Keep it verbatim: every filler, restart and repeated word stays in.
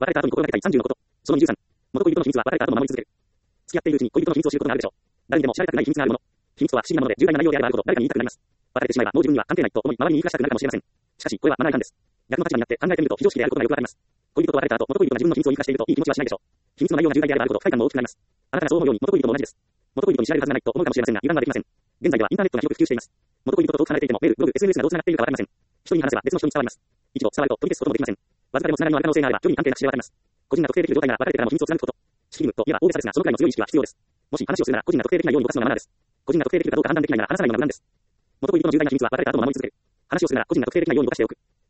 別れた後に心がけたいさんじゅうのこと。そのにじゅうさん。元恋人の秘密は別れた後も守り続ける。付き合っているうちに恋人の秘密を知ることがあるでしょう。誰にでも知られたくない秘密があるもの。秘密とは不思議なもので重大な内容であればあるほど誰かに言いたくなります。別れてしまえばもう自分には関係ないと思い周りに言い聞かせたくなるかもしれません。しかしこれはマナー違反です。逆の立場になって考えてみると非常識であることがよくわかります。恋人と別れた後、元恋人が自分の秘密を言い聞かせているといい気持ちはしないでしょう。秘密の内容が重大であればあるほど不快感も大きくなります。あなたがそう思うように元恋人も同じです。元恋人に知られるはずがないと思うかもしれませんが油断はできません。現在ではインターネットが広く普及しています。元恋人と遠く離れていてもメール、ブログ、エスエヌエス がどう繋がっているかわかりません。人に話せば別の人に伝わります。一度伝わると取り消すこともできません。わずかでも繋がりのある可能性があれば距離に関係なく知れ渡ります。個人が特定できる状態なら別れてからも秘密を貫くこと。識義務といえば大げさですがそのくらいの強い意識は必要です。もし話をするなら個人が特定できないように動かすのがマナーです。個人が特定できるかどうか判断できないなら話さないのが無難です。元恋人の重大な秘密は別れた後も守り続ける。話をするなら個人が特定できないように動かしておく。